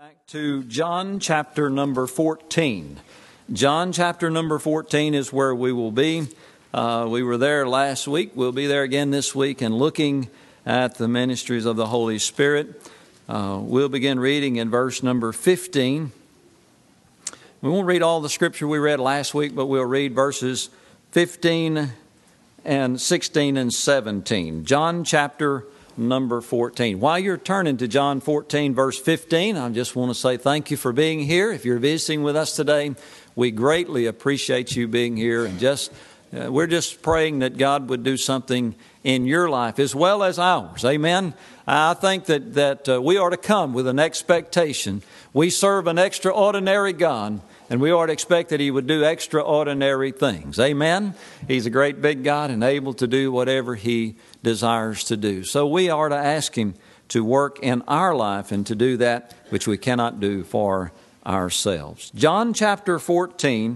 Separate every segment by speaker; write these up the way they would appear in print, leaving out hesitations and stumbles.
Speaker 1: Back to John chapter number 14. John chapter number 14 is where we will be. We were there last week. We'll be there again this week and looking at the ministries of the Holy Spirit. We'll begin reading in verse number 15. We won't read all the scripture we read last week, but we'll read verses 15 and 16 and 17. John chapter number 14. While you're turning to John 14, verse 15, I just want to say thank you for being here. If you're visiting with us today, we greatly appreciate you being here. And we're just praying that God would do something in your life as well as ours. Amen. I think that we ought to come with an expectation. We serve an extraordinary God, and we ought to expect that He would do extraordinary things. Amen. He's a great big God and able to do whatever He desires to do. So we are to ask Him to work in our life and to do that which we cannot do for ourselves. John chapter 14,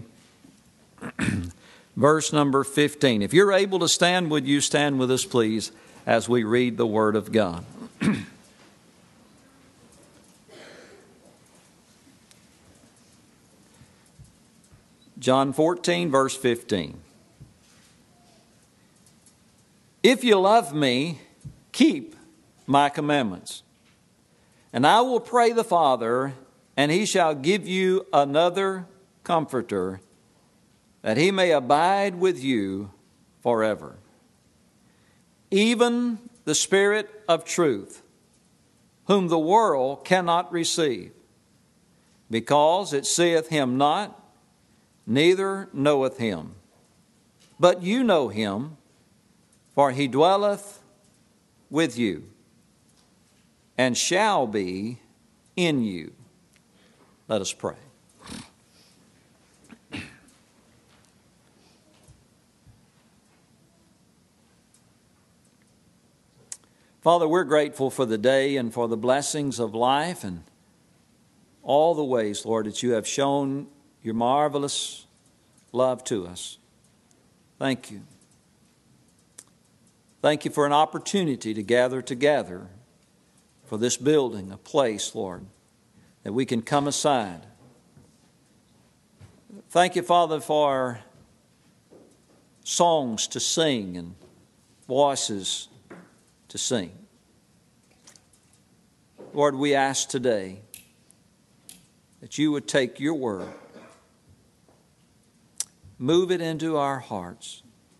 Speaker 1: verse number 15. If you're able to stand, would you stand with us, please, as we read the Word of God. John 14, verse 15. If you love me, keep my commandments. And I will pray the Father, and He shall give you another Comforter, that He may abide with you forever. Even the Spirit of truth, whom the world cannot receive, because it seeth Him not, neither knoweth Him. But you know Him, for He dwelleth with you, and shall be in you. Let us pray. Father, we're grateful for the day and for the blessings of life and all the ways, Lord, that you have shown your marvelous love to us. Thank you. Thank you for an opportunity to gather together for this building, a place, Lord, that we can come aside. Thank you, Father, for songs to sing and voices to sing. Lord, we ask today that you would take your word, move it into our hearts.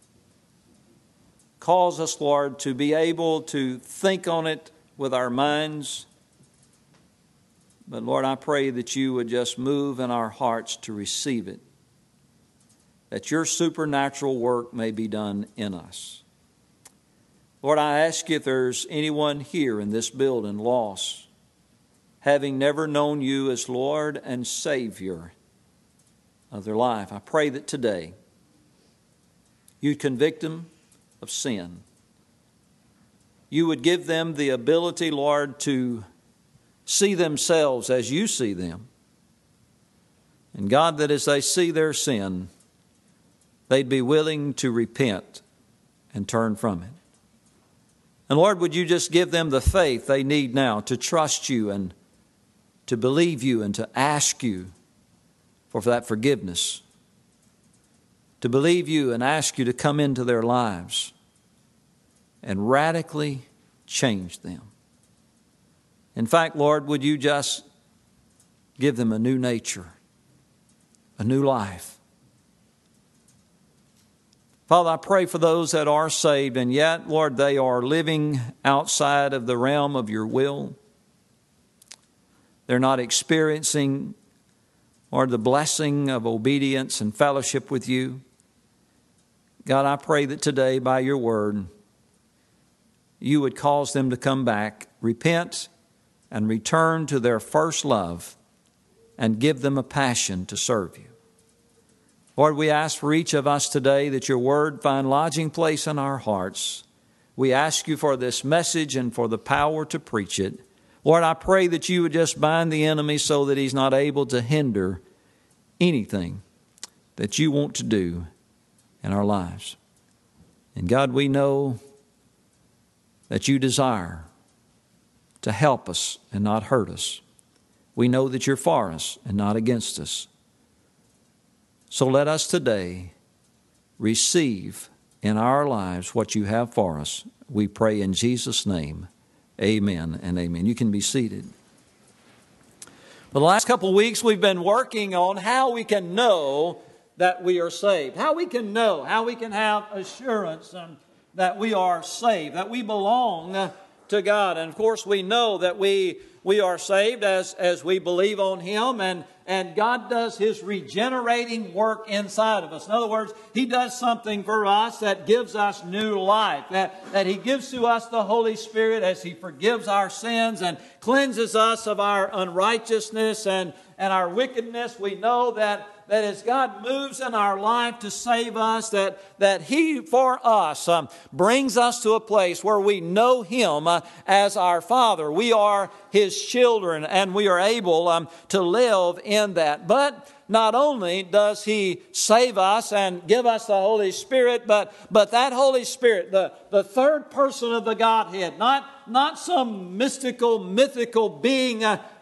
Speaker 1: Cause us, Lord, to be able to think on it with our minds. But Lord, I pray that you would just move in our hearts to receive it, that your supernatural work may be done in us. Lord, I ask you if there's anyone here in this building lost, having never known you as Lord and Savior of their life. I pray that today you'd convict them of sin. You would give them the ability, Lord, to see themselves as you see them. And God, that as they see their sin, they'd be willing to repent and turn from it. And Lord, would you just give them the faith they need now to trust you and to believe you and to ask you for that forgiveness, to believe you and ask you to come into their lives and radically change them. In fact, Lord, would you just give them a new nature, a new life. Father, I pray for those that are saved and yet, Lord, they are living outside of the realm of your will. They're not experiencing, Lord, the blessing of obedience and fellowship with you. God, I pray that today by your word, you would cause them to come back, repent, and return to their first love and give them a passion to serve you. Lord, we ask for each of us today that your word find lodging place in our hearts. We ask you for this message and for the power to preach it. Lord, I pray that you would just bind the enemy so that he's not able to hinder anything that you want to do in our lives. And God, we know that you desire to help us and not hurt us. We know that you're for us and not against us. So let us today receive in our lives what you have for us. We pray in Jesus' name. Amen and amen. You can be seated. For the last couple of weeks, we've been working on how we can know that we are saved. How we can know, how we can have assurance that we are saved, that we belong to God. And of course, we know that we are saved as we believe on Him, and God does His regenerating work inside of us. In other words, He does something for us that gives us new life, that He gives to us the Holy Spirit as He forgives our sins and cleanses us of our unrighteousness and our wickedness. We know that as God moves in our life to save us, that He, for us, brings us to a place where we know Him as our Father. We are His children, and we are able to live in that. But not only does He save us and give us the Holy Spirit, but that Holy Spirit, the third person of the Godhead, not some mythical being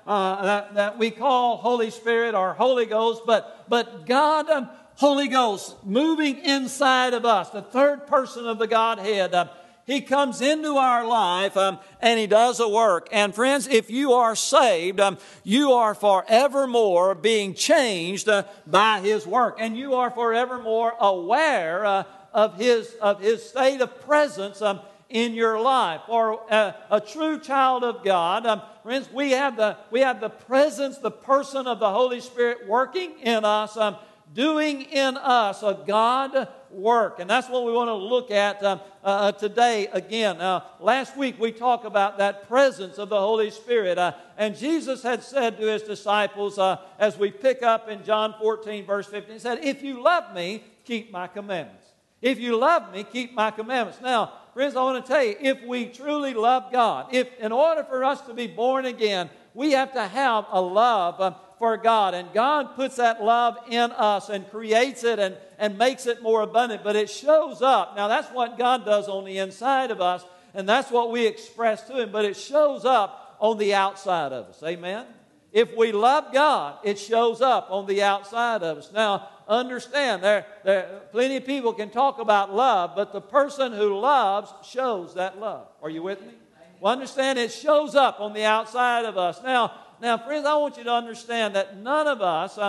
Speaker 1: that we call Holy Spirit or Holy Ghost, but God, Holy Ghost, moving inside of us, the third person of the Godhead. He comes into our life and He does a work. And friends, if you are saved, you are forevermore being changed by His work. And you are forevermore aware of His state of presence in your life. For a true child of God, friends, we have the presence, the person of the Holy Spirit working in us, doing in us a God work. And that's what we want to look at today again. Last week we talked about that presence of the Holy Spirit. And Jesus had said to His disciples, as we pick up in John 14, verse 15, He said, "If you love me, keep my commandments." If you love me, keep my commandments. Now, friends, I want to tell you, if we truly love God, if in order for us to be born again, we have to have a love for God. And God puts that love in us and creates it and makes it more abundant. But it shows up. Now, that's what God does on the inside of us, and that's what we express to Him. But it shows up on the outside of us. Amen? If we love God, it shows up on the outside of us. Now, understand, there plenty of people can talk about love, but the person who loves shows that love. Are you with me? Well, understand, it shows up on the outside of us. Now, friends, I want you to understand that none of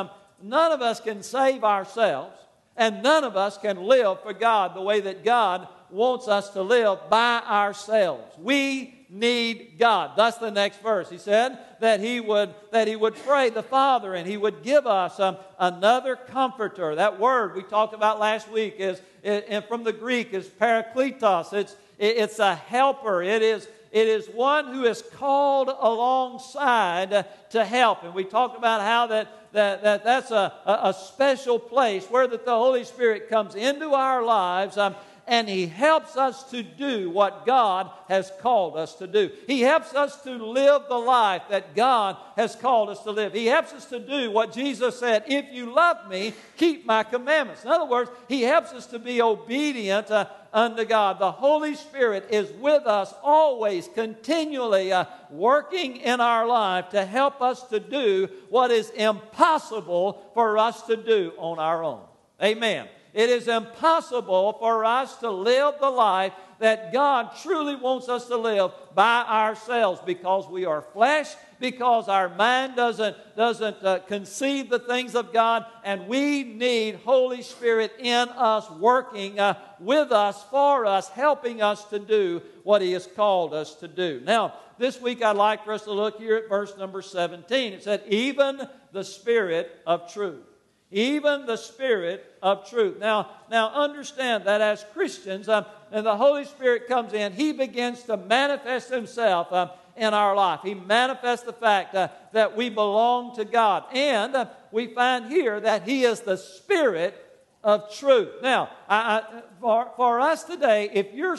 Speaker 1: us can save ourselves, and none of us can live for God the way that God wants us to live by ourselves. We need God. That's the next verse. He said that He would pray the Father, and He would give us another comforter. That word we talked about last week is from the Greek is parakletos. It's a helper. It is one who is called alongside to help. And we talked about how that's a special place where that the Holy Spirit comes into our lives and He helps us to do what God has called us to do. He helps us to live the life that God has called us to live. He helps us to do what Jesus said, "If you love me, keep my commandments." In other words, He helps us to be obedient unto God. The Holy Spirit is with us always, continually working in our life to help us to do what is impossible for us to do on our own. Amen. It is impossible for us to live the life that God truly wants us to live by ourselves, because we are flesh, because our mind doesn't conceive the things of God, and we need Holy Spirit in us, working with us, for us, helping us to do what He has called us to do. Now, this week I'd like for us to look here at verse number 17. It said, "Even the Spirit of truth." Even the Spirit of truth. Now understand that as Christians, and the Holy Spirit comes in, He begins to manifest Himself in our life. He manifests the fact that we belong to God. And we find here that He is the Spirit of truth. Now, for us today, if you're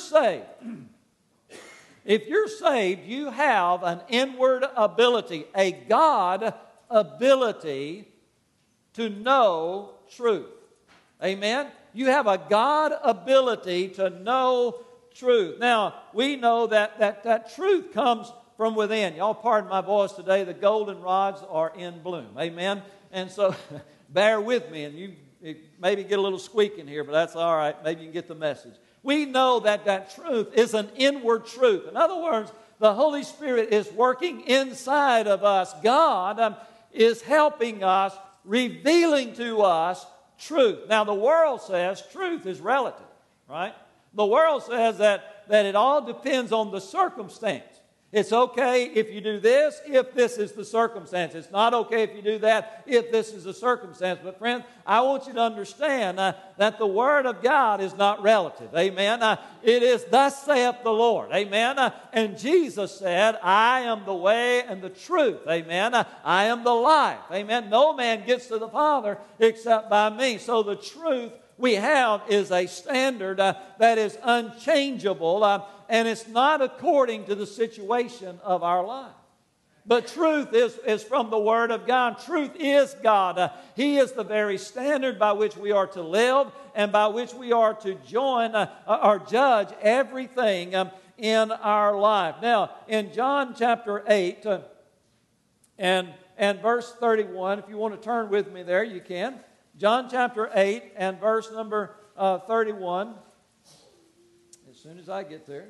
Speaker 1: saved, you have an inward ability, a God ability to know truth. Amen? You have a God ability to know truth. Now, we know that truth comes from within. Y'all pardon my voice today. The goldenrods are in bloom. Amen. And so bear with me, and you maybe get a little squeak in here, but that's all right. Maybe you can get the message. We know that truth is an inward truth. In other words, the Holy Spirit is working inside of us. God is helping us, revealing to us truth. Now, the world says truth is relative, right? The world says that it all depends on the circumstance. It's okay if you do this, if this is the circumstance. It's not okay if you do that, if this is the circumstance. But friends, I want you to understand that the Word of God is not relative. Amen. It is, thus saith the Lord. Amen. And Jesus said, I am the way and the truth. Amen. I am the life. Amen. No man gets to the Father except by me. So the truth we have is a standard that is unchangeable, and it's not according to the situation of our life. But truth is from the Word of God. Truth is God. He is the very standard by which we are to live and by which we are to join or judge everything in our life. Now, in John chapter 8 and verse 31, if you want to turn with me there, you can. John chapter 8 and verse number 31. As soon as I get there.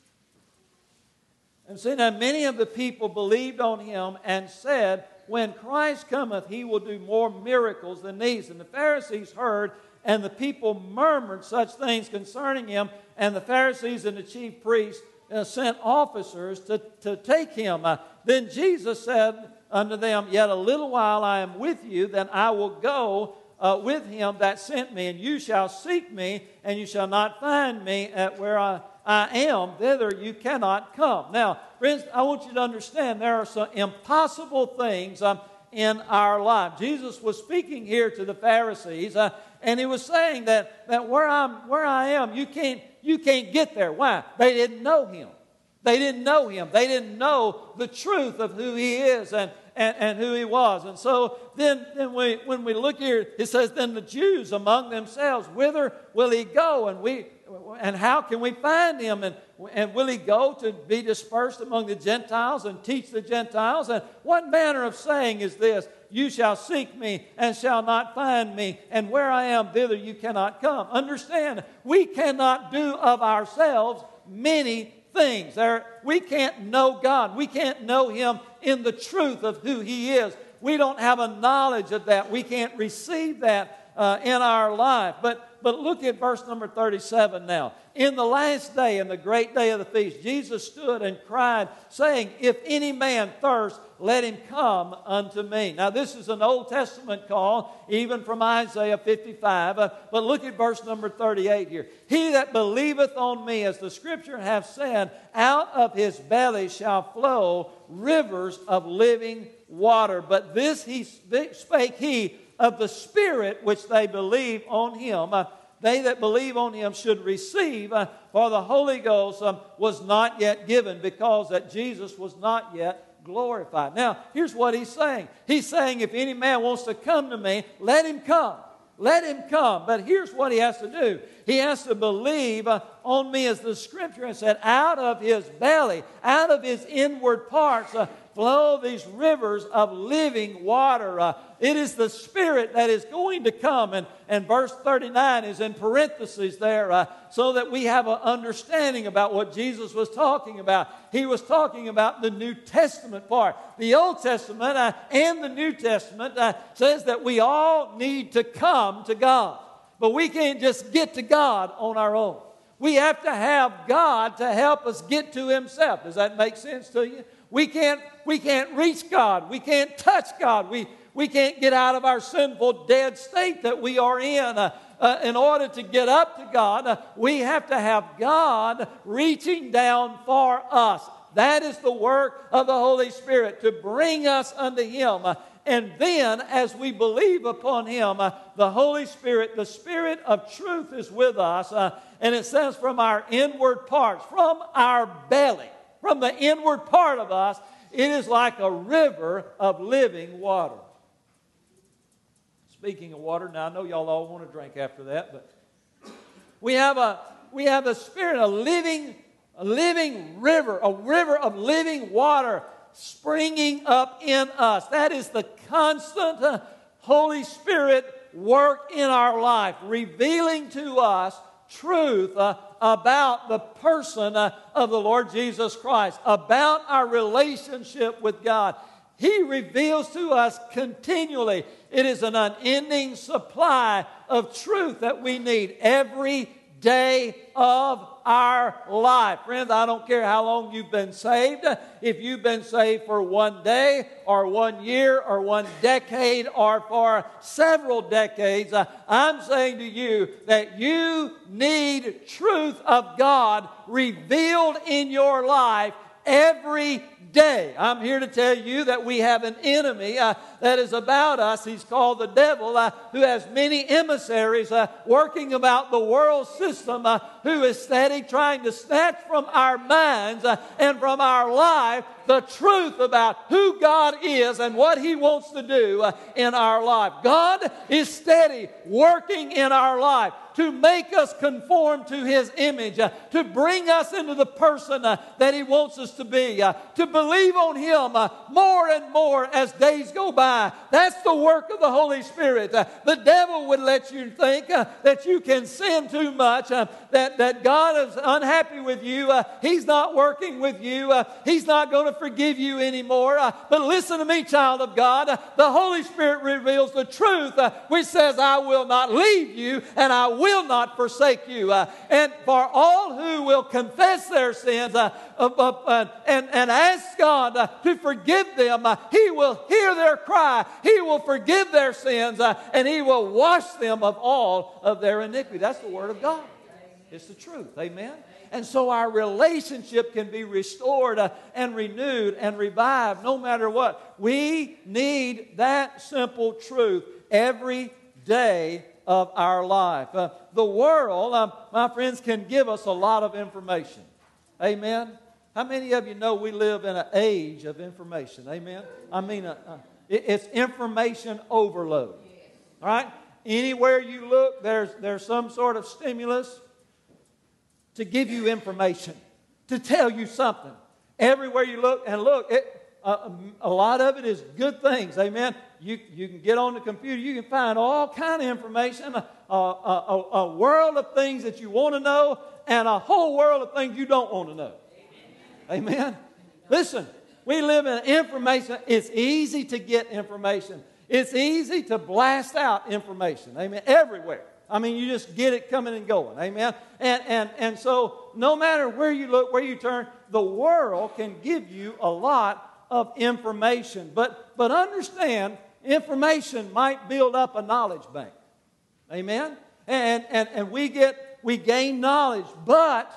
Speaker 1: And see, now many of the people believed on him and said, when Christ cometh, he will do more miracles than these. And the Pharisees heard, and the people murmured such things concerning him. And the Pharisees and the chief priests sent officers to take him. Then Jesus said unto them, yet a little while I am with you, then I will go with him that sent me, and you shall seek me, and you shall not find me at where I am. Thither you cannot come. Now, friends, I want you to understand there are some impossible things in our life. Jesus was speaking here to the Pharisees, and he was saying that where I am, you can't get there. Why? They didn't know him. They didn't know him. They didn't know the truth of who he is and who he was. And so then when we look here, it says, then the Jews among themselves, whither will he go? And how can we find him? And will he go to be dispersed among the Gentiles and teach the Gentiles? And what manner of saying is this? You shall seek me and shall not find me, and where I am, thither you cannot come. Understand, we cannot do of ourselves many things. We can't know God. We can't know him in the truth of who he is. We don't have a knowledge of that. We can't receive that in our life. But look at verse number 37 now. In the last day, in the great day of the feast, Jesus stood and cried, saying, if any man thirst, let him come unto me. Now, this is an Old Testament call, even from Isaiah 55. But look at verse number 38 here. He that believeth on me, as the Scripture hath said, out of his belly shall flow rivers of living water. But this spake he of the Spirit which they believe on him. They that believe on him should receive, for the Holy Ghost was not yet given, because that Jesus was not yet glorified. Now, here's what he's saying. He's saying, if any man wants to come to me, let him come. Let him come. But here's what he has to do. He has to believe on me, as the Scripture has said, out of his belly, out of his inward parts, flow these rivers of living water. It is the Spirit that is going to come. And verse 39 is in parentheses there, so that we have an understanding about what Jesus was talking about. He was talking about the New Testament part. The Old Testament and the New Testament says that we all need to come to God. But we can't just get to God on our own. We have to have God to help us get to himself. Does that make sense to you? We can't reach God. We can't touch God. We can't get out of our sinful, dead state that we are in. In order to get up to God, we have to have God reaching down for us. That is the work of the Holy Spirit, to bring us unto him. And then, as we believe upon him, the Holy Spirit, the Spirit of truth is with us. And it says from our inward parts, from our belly, from the inward part of us, it is like a river of living water. Speaking of water, now I know y'all all want to drink after that, but we have the Spirit, a living
Speaker 2: a living river, a river of living water springing up in us. That is the constant Holy Spirit work in our life, revealing to us truth about the person of the Lord Jesus Christ, about our relationship with God. He reveals to us continually. It is an unending supply of truth that we need every day of our life. Friends, I don't care how long you've been saved. If you've been saved for one day or 1 year or 1 decade or for several decades, I'm saying to you that you need truth of God revealed in your life every day. I'm here to tell you that we have an enemy that is about us. He's called the devil, who has many emissaries working about the world system, who is steady trying to snatch from our minds and from our life the truth about who God is and what He wants to do in our life. God is steady working in our life to make us conform to His image, to bring us into the person that He wants us to be, to believe on Him more and more as days go by. That's the work of the Holy Spirit. The devil would let you think that you can sin too much, that God is unhappy with you. He's not working with you. He's not going to forgive you anymore. But listen to me, child of God. The Holy Spirit reveals the truth, which says, I will not leave you and I will not forsake you. And for all who will confess their sins and ask God to forgive them, He will hear their cry. He will forgive their sins and He will wash them of all of their iniquity. That's the Word of God. It's the truth. Amen? And so our relationship can be restored and renewed and revived no matter what. We need that simple truth every day of our life. The world, my friends, can give us a lot of information. Amen? How many of you know we live in an age of information? Amen? I mean, it's information overload. All right? Anywhere you look, there's some sort of stimulus to give you information, to tell you something. Everywhere you look, and look, a lot of it is good things. Amen? You can get on the computer. You can find all kind of information, a world of things that you want to know, and a whole world of things you don't want to know. Amen? Listen, we live in information. It's easy to get information. It's easy to blast out information. Amen? Everywhere. I mean, you just get it coming and going. Amen? And so no matter where you look, where you turn, the world can give you a lot of information. But understand, information might build up a knowledge bank. Amen? And we gain knowledge, but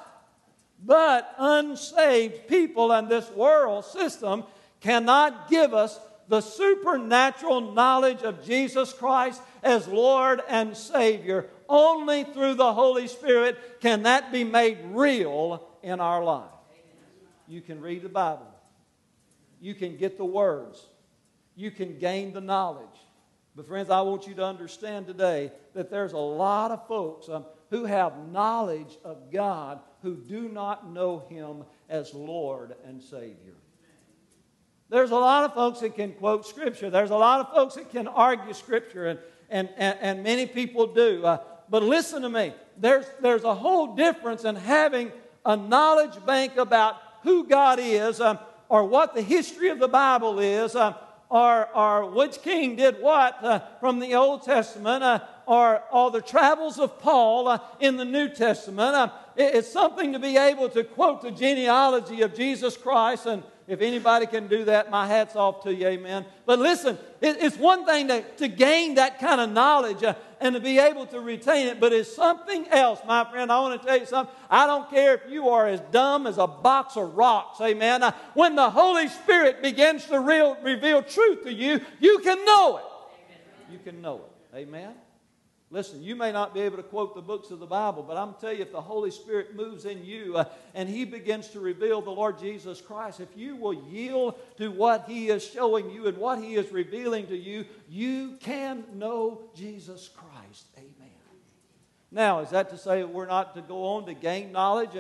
Speaker 2: unsaved people in this world system cannot give us the supernatural knowledge of Jesus Christ as Lord and Savior. Only through the Holy Spirit can that be made real in our life. You can read the Bible. You can get the words. You can gain the knowledge. But friends, I want you to understand today that there's a lot of folks who have knowledge of God who do not know Him as Lord and Savior. There's a lot of folks that can quote Scripture. There's a lot of folks that can argue Scripture, and many people do. But listen to me. There's a whole difference in having a knowledge bank about who God is, or what the history of the Bible is, or which king did what from the Old Testament, or the travels of Paul in the New Testament. It's something to be able to quote the genealogy of Jesus Christ, and if anybody can do that, my hat's off to you, amen. But listen, it's one thing to gain that kind of knowledge and to be able to retain it, but it's something else, my friend. I want to tell you something. I don't care if you are as dumb as a box of rocks, amen. When the Holy Spirit begins to reveal truth to you, you can know it. You can know it, amen. Listen, you may not be able to quote the books of the Bible, but I'm going to tell you, if the Holy Spirit moves in you and He begins to reveal the Lord Jesus Christ, if you will yield to what He is showing you and what He is revealing to you, you can know Jesus Christ. Amen. Now, is that to say we're not to go on to gain knowledge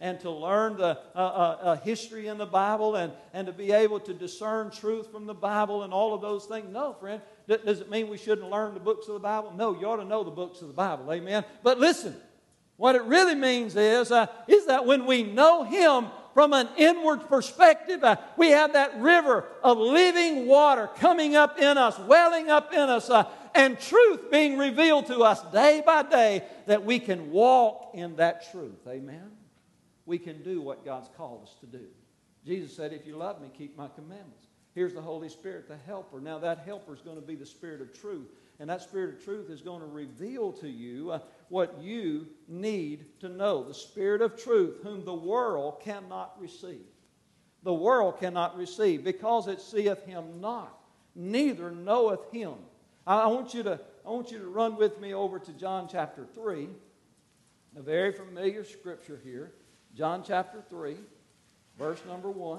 Speaker 2: and to learn the history in the Bible and to be able to discern truth from the Bible and all of those things. No, friend. Does it mean we shouldn't learn the books of the Bible? No, you ought to know the books of the Bible. Amen. But listen, what it really means is that when we know Him from an inward perspective, we have that river of living water coming up in us, welling up in us, and truth being revealed to us day by day, that we can walk in that truth. Amen. We can do what God's called us to do. Jesus said, if you love me, keep my commandments. Here's the Holy Spirit, the helper. Now that helper is going to be the Spirit of truth. And that Spirit of truth is going to reveal to you what you need to know. The Spirit of truth, whom the world cannot receive. The world cannot receive, because it seeth Him not, neither knoweth Him. I want you to run with me over to John chapter 3. A very familiar scripture here. John chapter 3, verse number 1.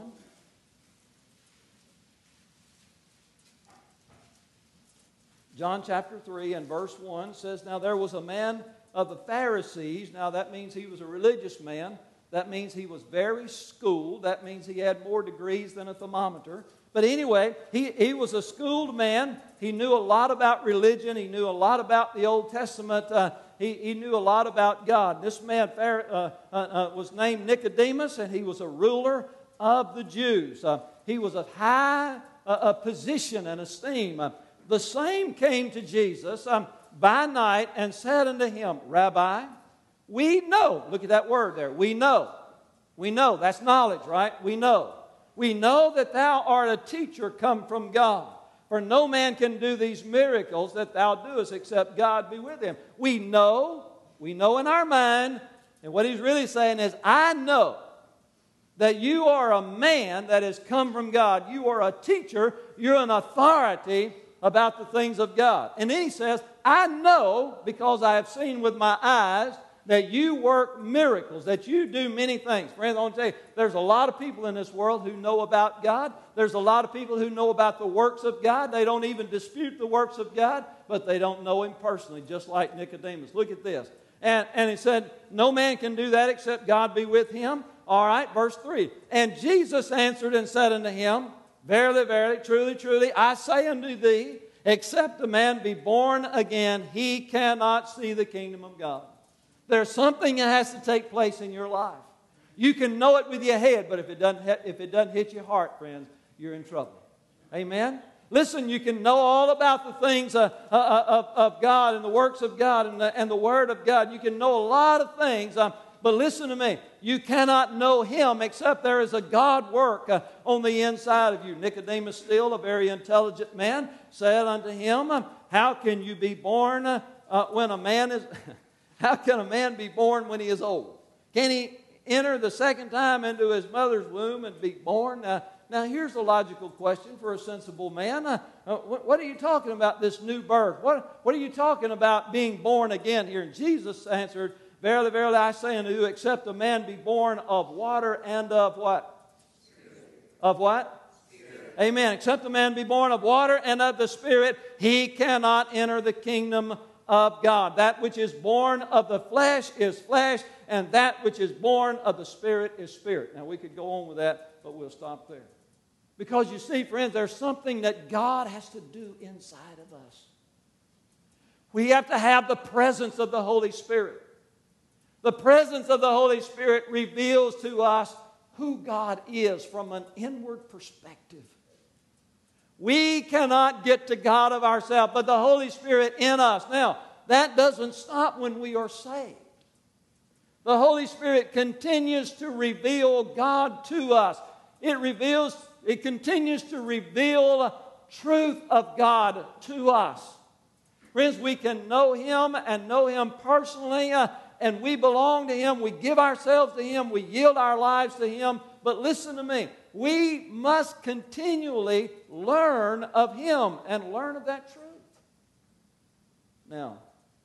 Speaker 2: John chapter 3 and verse 1 says, now there was a man of the Pharisees. Now that means he was a religious man. That means he was very schooled. That means he had more degrees than a thermometer. But anyway, he was a schooled man. He knew a lot about religion. He knew a lot about the Old Testament. He knew a lot about God. This man was named Nicodemus, and he was a ruler of the Jews. He was of high position and esteem. The same came to Jesus by night and said unto him, Rabbi, we know. Look at that word there. We know. We know. That's knowledge, right? We know. We know that thou art a teacher come from God. For no man can do these miracles that thou doest except God be with him. We know in our mind. And what he's really saying is, I know that you are a man that has come from God. You are a teacher. You're an authority about the things of God. And then he says, I know, because I have seen with my eyes, that you work miracles, that you do many things. Friends, I want to tell you, there's a lot of people in this world who know about God. There's a lot of people who know about the works of God. They don't even dispute the works of God, but they don't know Him personally, just like Nicodemus. Look at this. And he said, no man can do that except God be with him. All right, verse 3. And Jesus answered and said unto him, verily, verily, truly, truly, I say unto thee, except a man be born again, he cannot see the kingdom of God. There's something that has to take place in your life. You can know it with your head, but if it doesn't hit your heart, friends, you're in trouble. Amen? Listen, you can know all about the things of God and the works of God and the Word of God. You can know a lot of things, but listen to me. You cannot know Him except there is a God work on the inside of you. Nicodemus, still a very intelligent man, said unto him, how can you be born when a man is... How can a man be born when he is old? Can he enter the second time into his mother's womb and be born? Now here's a logical question for a sensible man. What are you talking about, this new birth? What are you talking about being born again here? And Jesus answered, verily, verily, I say unto you, except a man be born of water and of what? Spirit. Of what? Spirit. Amen. Except a man be born of water and of the Spirit, he cannot enter the kingdom of God. That which is born of the flesh is flesh, and that which is born of the Spirit is spirit. Now we could go on with that, but we'll stop there. Because you see, friends, there's something that God has to do inside of us. We have to have the presence of the Holy Spirit. The presence of the Holy Spirit reveals to us who God is from an inward perspective. We cannot get to God of ourselves, but the Holy Spirit in us. Now, that doesn't stop when we are saved. The Holy Spirit continues to reveal God to us. It continues to reveal truth of God to us. Friends, we can know Him and know Him personally, and we belong to Him. We give ourselves to Him. We yield our lives to Him. But listen to me. We must continually learn of Him and learn of that truth. Now,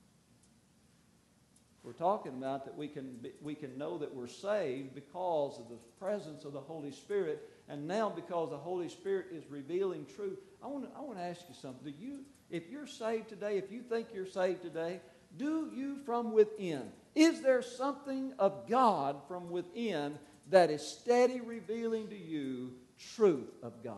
Speaker 2: we're talking about that we can know that we're saved because of the presence of the Holy Spirit, and now because the Holy Spirit is revealing truth. I want to ask you something. If you're saved today, if you think you're saved today, do you from within Is there something of God from within that is steady revealing to you truth of God?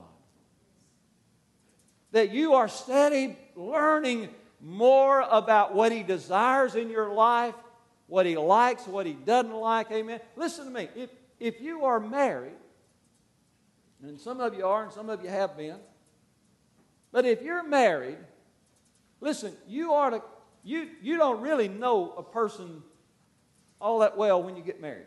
Speaker 2: That you are steady learning more about what He desires in your life, what He likes, what He doesn't like. Amen. Listen to me. If you are married, and some of you are and some of you have been, but if you're married, listen, you don't really know a person all that well when you get married.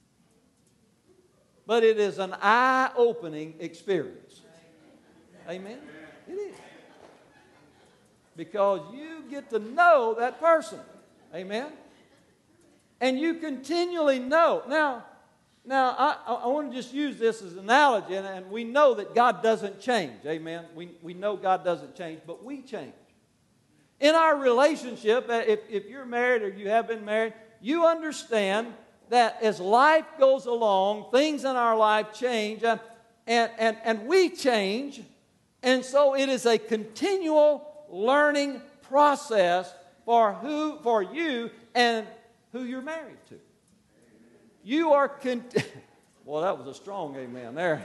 Speaker 2: But it is an eye-opening experience. Amen? It is. Because you get to know that person. Amen? And you continually know. Now I want to just use this as an analogy, and we know that God doesn't change. Amen? We know God doesn't change, but we change. In our relationship, if you're married or you have been married, you understand that as life goes along, things in our life change, and we change, and so it is a continual learning process for you and who you're married to. You are well, that was a strong amen there.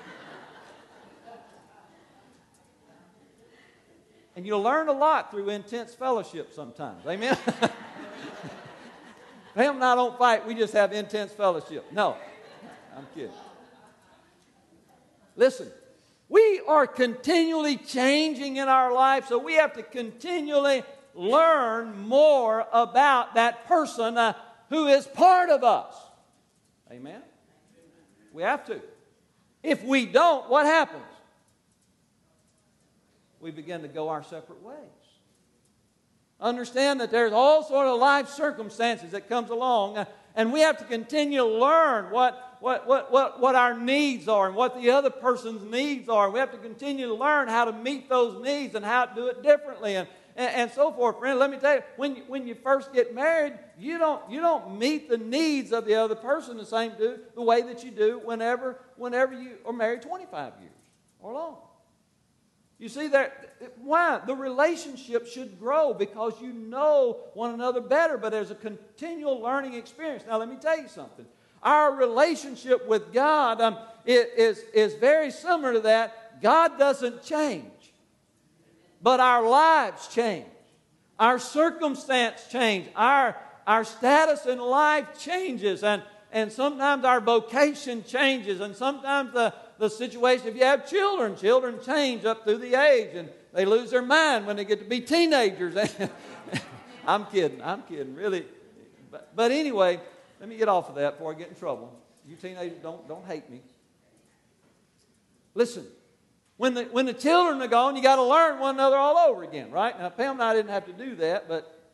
Speaker 2: And you'll learn a lot through intense fellowship sometimes. Amen? Pam and I don't fight. We just have intense fellowship. No, I'm kidding. Listen, we are continually changing in our life, so we have to continually learn more about that person who is part of us. Amen? We have to. If we don't, what happens? We begin to go our separate ways. Understand that there's all sort of life circumstances that comes along, and we have to continue to learn what our needs are and what the other person's needs are. We have to continue to learn how to meet those needs and how to do it differently and so forth. Friend, let me tell you, when you first get married, you don't meet the needs of the other person the way that you do whenever you are married 25 years or longer. You see that why? The relationship should grow because you know one another better, but there's a continual learning experience. Now, let me tell you something. Our relationship with God is very similar to that. God doesn't change, but our lives change. Our circumstance change. Our status in life changes, and sometimes our vocation changes, and sometimes the situation, if you have children change up through the age, and they lose their mind when they get to be teenagers. I'm kidding, really. But anyway, let me get off of that before I get in trouble. You teenagers, don't hate me. Listen, when the children are gone, you got to learn one another all over again, right? Now, Pam and I didn't have to do that,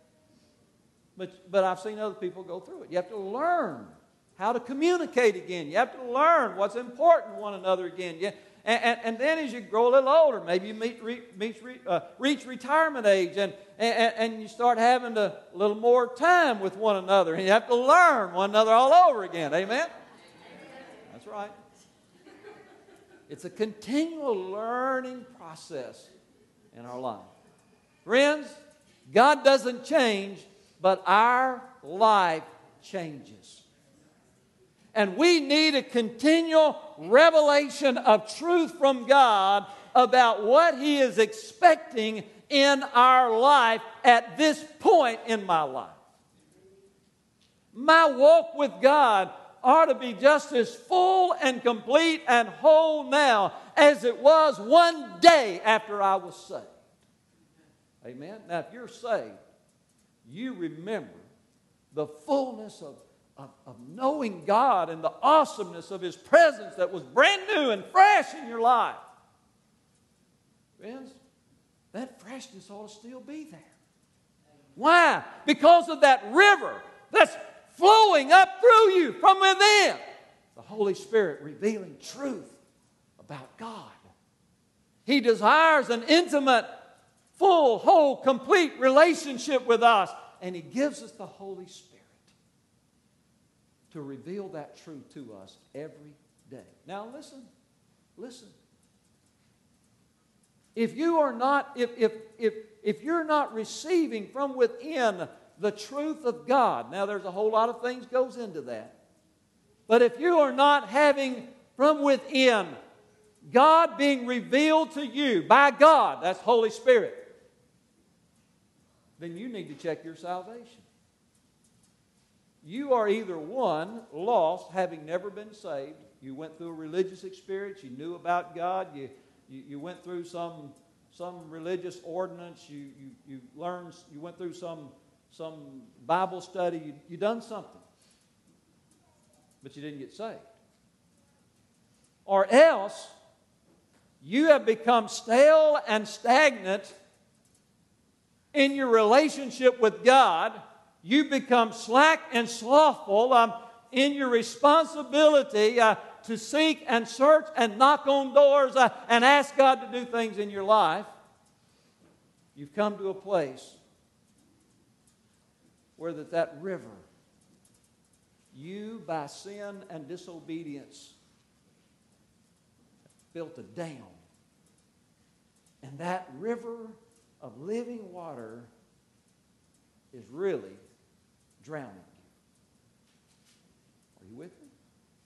Speaker 2: but I've seen other people go through it. You have to learn how to communicate again. You have to learn what's important to one another again. And then as you grow a little older, maybe you reach retirement age, and you start having a little more time with one another, and you have to learn one another all over again. Amen? That's right. It's a continual learning process in our life. Friends, God doesn't change, but our life changes. And we need a continual revelation of truth from God about what He is expecting in our life at this point in my life. My walk with God ought to be just as full and complete and whole now as it was one day after I was saved. Amen? Now, if you're saved, you remember the fullness of knowing God and the awesomeness of His presence that was brand new and fresh in your life. Friends, that freshness ought to still be there. Why? Because of that river that's flowing up through you from within. The Holy Spirit revealing truth about God. He desires an intimate, full, whole, complete relationship with us. And He gives us the Holy Spirit to reveal that truth to us every day. Now listen. If you are not, if you're not receiving from within the truth of God. Now, there's a whole lot of things goes into that. But if you are not having from within God being revealed to you by God, that's Holy Spirit, then you need to check your salvation. You are either one, lost, having never been saved. You went through a religious experience. You knew about God. You went through some religious ordinance. You learned. You went through some Bible study. You done something, but you didn't get saved. Or else you have become stale and stagnant in your relationship with God. You become slack and slothful in your responsibility to seek and search and knock on doors and ask God to do things in your life. You've come to a place where that river, you by sin and disobedience, built a dam. And that river of living water is really drowning you. Are you with me?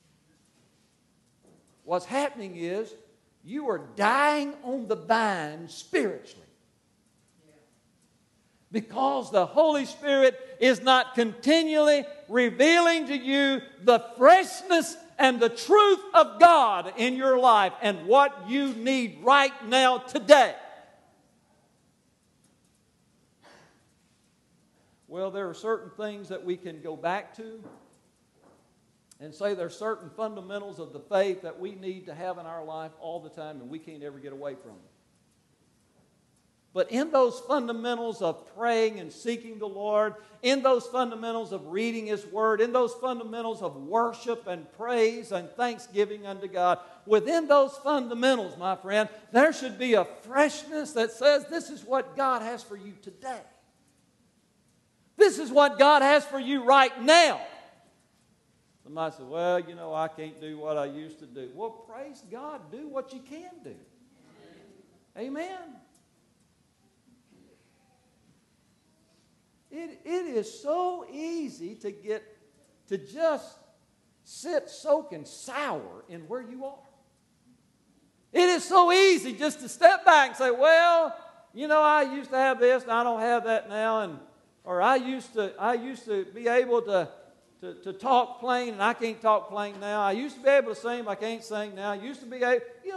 Speaker 2: What's happening is you are dying on the vine spiritually. Because the Holy Spirit is not continually revealing to you the freshness and the truth of God in your life and what you need right now today. Well, there are certain things that we can go back to and say there are certain fundamentals of the faith that we need to have in our life all the time, and we can't ever get away from them. But in those fundamentals of praying and seeking the Lord, in those fundamentals of reading His Word, in those fundamentals of worship and praise and thanksgiving unto God, within those fundamentals, my friend, there should be a freshness that says this is what God has for you today. This is what God has for you right now. Somebody said, well, I can't do what I used to do. Well, praise God, do what you can do. Amen. It is so easy to just sit soaking sour in where you are. It is so easy just to step back and say, well, I used to have this and I don't have that now, or I used to be able to talk plain and I can't talk plain now. I used to be able to sing, but I can't sing now. I used to be able,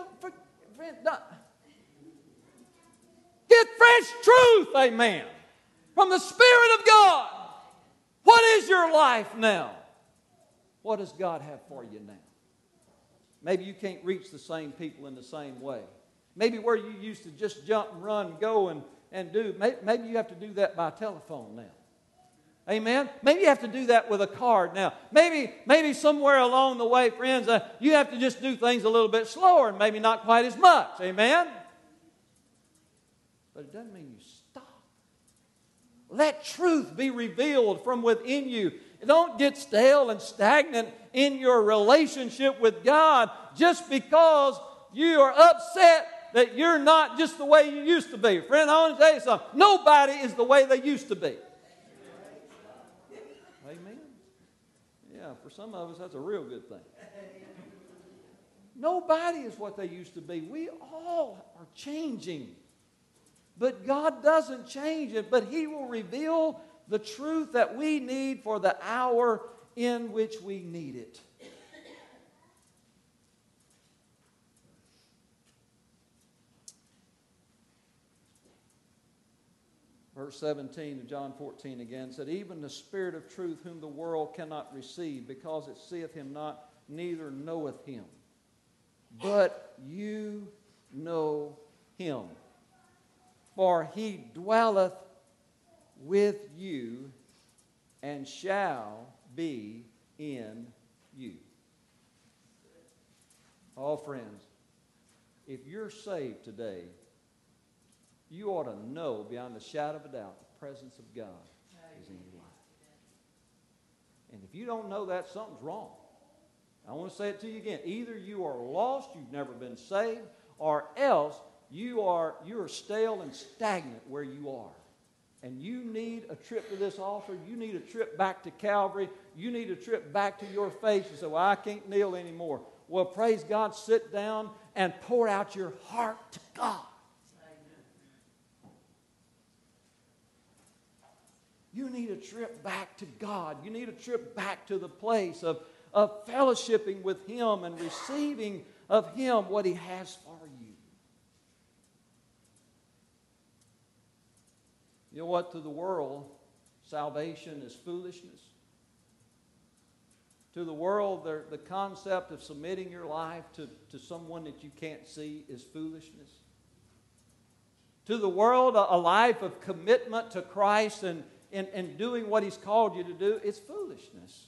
Speaker 2: get fresh truth, amen, from the Spirit of God. What is your life now? What does God have for you now? Maybe you can't reach the same people in the same way. Maybe where you used to just jump and run and go and do, maybe you have to do that by telephone now. Amen? Maybe you have to do that with a card now. Maybe somewhere along the way, friends, you have to just do things a little bit slower and maybe not quite as much. Amen? But it doesn't mean you stop. Let truth be revealed from within you. Don't get stale and stagnant in your relationship with God just because you are upset that you're not just the way you used to be. Friend, I want to tell you something. Nobody is the way they used to be. Amen? Yeah, for some of us, that's a real good thing. Nobody is what they used to be. We all are changing. But God doesn't change it, but He will reveal the truth that we need for the hour in which we need it. Verse 17 of John 14 again said, even the Spirit of truth whom the world cannot receive, because it seeth Him not, neither knoweth Him. But you know Him. For He dwelleth with you and shall be in you. Oh, friends, if you're saved today, you ought to know beyond a shadow of a doubt the presence of God is in your life. And if you don't know that, something's wrong. I want to say it to you again. Either you are lost, you've never been saved, or else you are stale and stagnant where you are. and you need a trip to this altar, you need a trip back to Calvary, you need a trip back to your faith, you say, well, I can't kneel anymore. Well, praise God, sit down and pour out your heart to God. You need a trip back to God. You need a trip back to the place of fellowshipping with Him and receiving of Him what He has for you. You know what? To the world, salvation is foolishness. To the world, the concept of submitting your life to someone that you can't see is foolishness. To the world, a life of commitment to Christ and doing what He's called you to do is foolishness.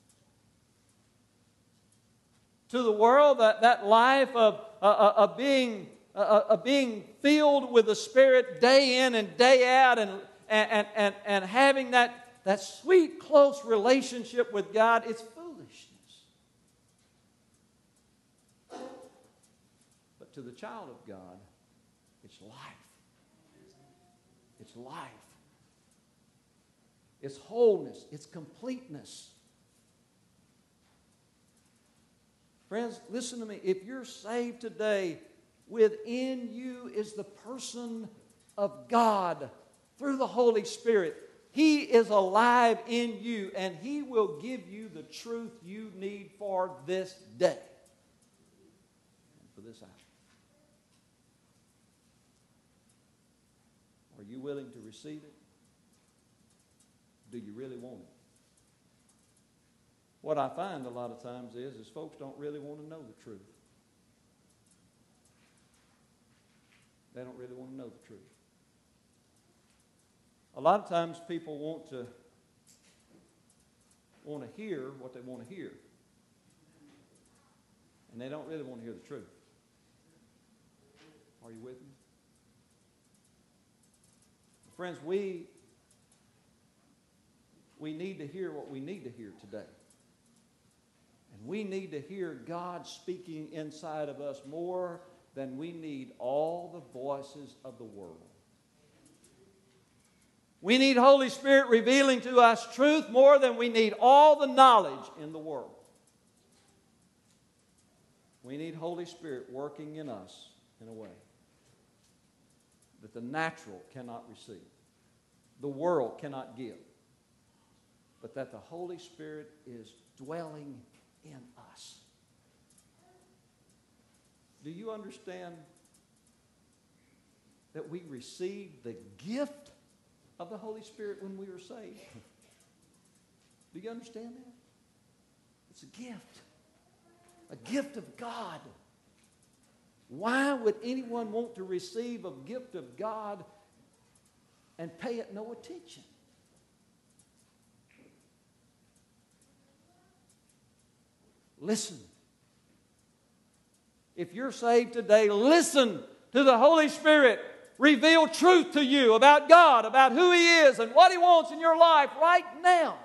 Speaker 2: To the world, that life of being filled with the Spirit day in and day out and having that sweet, close relationship with God, it's foolishness. But to the child of God, it's life. It's life. It's wholeness. It's completeness. Friends, listen to me. If you're saved today, within you is the person of God through the Holy Spirit. He is alive in you, and He will give you the truth you need for this day and for this hour. Are you willing to receive it? Do you really want it? What I find a lot of times is folks don't really want to know the truth. They don't really want to know the truth. A lot of times people want to hear what they want to hear. And they don't really want to hear the truth. Are you with me? Friends, we need to hear what we need to hear today. And we need to hear God speaking inside of us more than we need all the voices of the world. We need Holy Spirit revealing to us truth more than we need all the knowledge in the world. We need Holy Spirit working in us in a way that the natural cannot receive, the world cannot give, but that the Holy Spirit is dwelling in us. Do you understand that we received the gift of the Holy Spirit when we were saved? Do you understand that? It's a gift of God. Why would anyone want to receive a gift of God and pay it no attention? Listen. If you're saved today, listen to the Holy Spirit reveal truth to you about God, about who He is and what He wants in your life right now.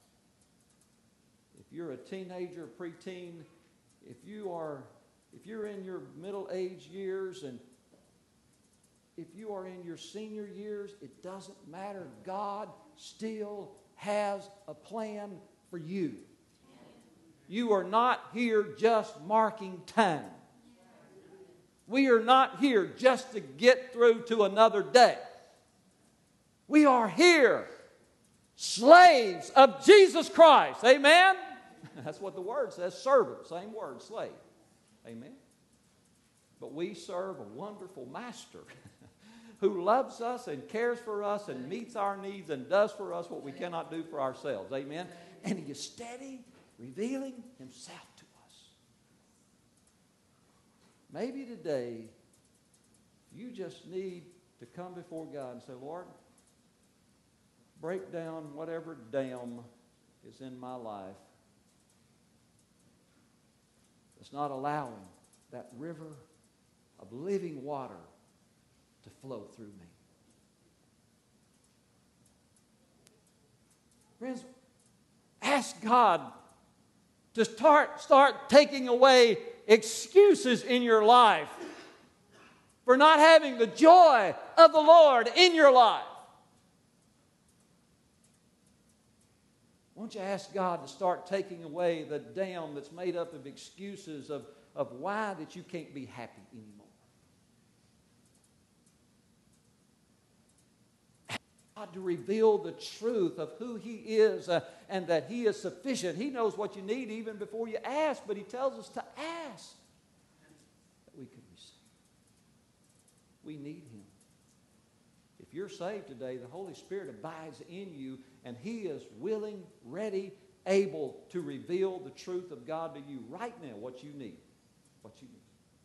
Speaker 2: If you're a teenager, preteen, if you're in your middle-aged years, and if you are in your senior years, it doesn't matter. God still has a plan for you. You are not here just marking time. We are not here just to get through to another day. We are here, slaves of Jesus Christ. Amen? That's what the word says, servant. Same word, slave. Amen? But we serve a wonderful master who loves us and cares for us and meets our needs and does for us what we cannot do for ourselves. Amen? And He is steady, revealing Himself to us. Maybe today you just need to come before God and say, Lord, break down whatever dam is in my life that's not allowing that river of living water to flow through me. Friends, ask God to start taking away excuses in your life for not having the joy of the Lord in your life. Won't you ask God to start taking away the dam that's made up of excuses of why that you can't be happy anymore? God to reveal the truth of who He is and that He is sufficient. He knows what you need even before you ask, but He tells us to ask that we can receive. We need Him. If you're saved today, the Holy Spirit abides in you, and He is willing, ready, able to reveal the truth of God to you right now, what you need. What you need.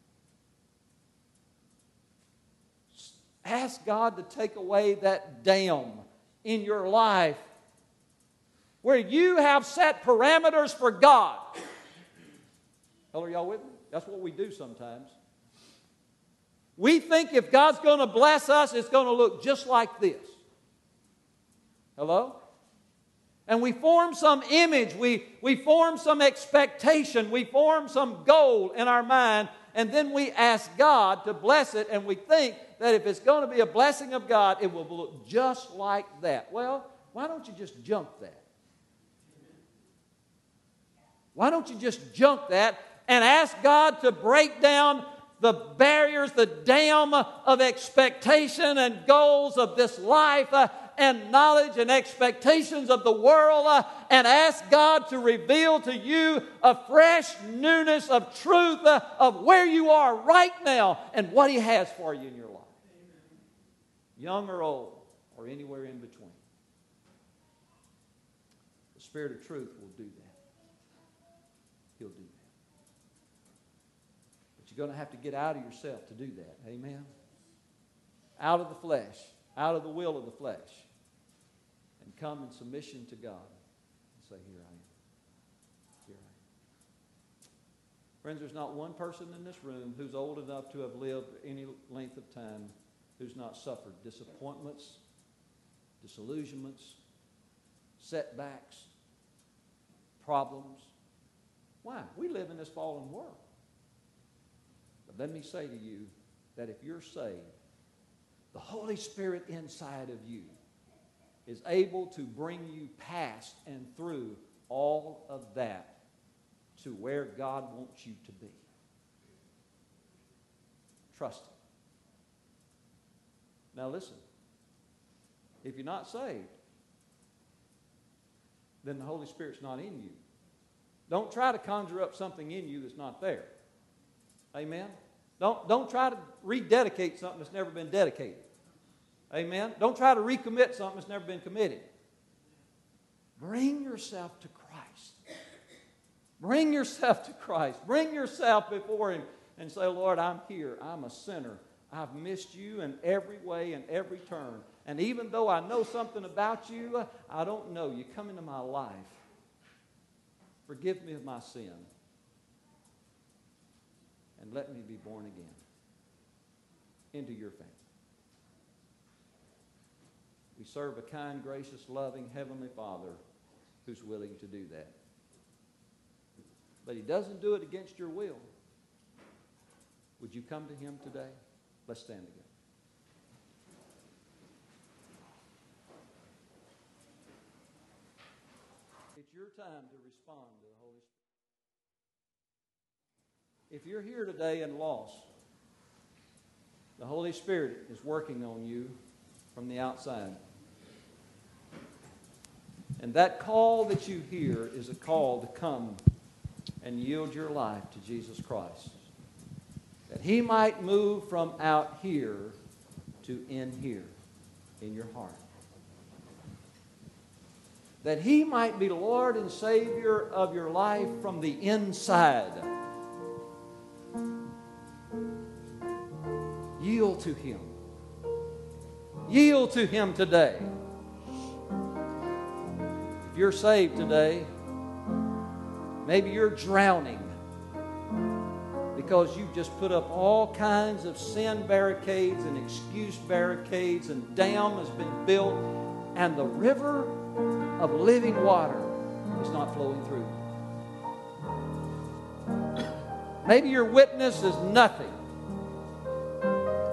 Speaker 2: Ask God to take away that dam in your life where you have set parameters for God. Hello, are y'all with me? That's what we do sometimes. We think if God's going to bless us, it's going to look just like this. Hello? And we form some image, we form some expectation, we form some goal in our mind, and then we ask God to bless it, and we think that if it's going to be a blessing of God, it will look just like that. Well, why don't you just jump that? Why don't you just jump that and ask God to break down the barriers, the dam of expectation and goals of this life and knowledge and expectations of the world and ask God to reveal to you a fresh newness of truth of where you are right now and what He has for you in your life. Young or old or anywhere in between. The Spirit of truth will do that. He'll do that. But you're going to have to get out of yourself to do that. Amen? Out of the flesh, out of the will of the flesh, and come in submission to God and say, here I am. Here I am. Friends, there's not one person in this room who's old enough to have lived any length of time who's not suffered disappointments, disillusionments, setbacks, problems. Why? We live in this fallen world. But let me say to you that if you're saved, the Holy Spirit inside of you is able to bring you past and through all of that to where God wants you to be. Trust Him. Now listen, if you're not saved, then the Holy Spirit's not in you. Don't try to conjure up something in you that's not there. Amen? Don't try to rededicate something that's never been dedicated. Amen? Don't try to recommit something that's never been committed. Bring yourself to Christ. Bring yourself to Christ. Bring yourself before Him and say, Lord, I'm here. I'm a sinner. I've missed you in every way and every turn. And even though I know something about you, I don't know. You come into my life. Forgive me of my sin. And let me be born again into your family. We serve a kind, gracious, loving Heavenly Father who's willing to do that. But He doesn't do it against your will. Would you come to Him today? Let's stand together. It's your time to respond to the Holy Spirit. If you're here today and lost, the Holy Spirit is working on you from the outside. And that call that you hear is a call to come and yield your life to Jesus Christ. That He might move from out here to in here, in your heart. That He might be Lord and Savior of your life from the inside. Yield to Him. Yield to Him today. If you're saved today, maybe you're drowning because you've just put up all kinds of sin barricades and excuse barricades, and dam has been built, and the river of living water is not flowing through. Maybe your witness is nothing.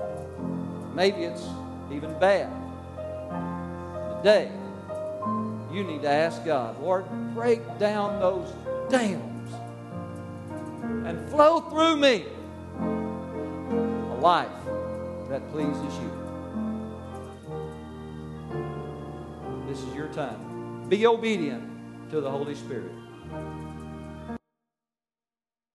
Speaker 2: Maybe it's even bad. Today, you need to ask God, Lord, break down those dams and flow through me a life that pleases you. This is your time. Be obedient to the Holy Spirit.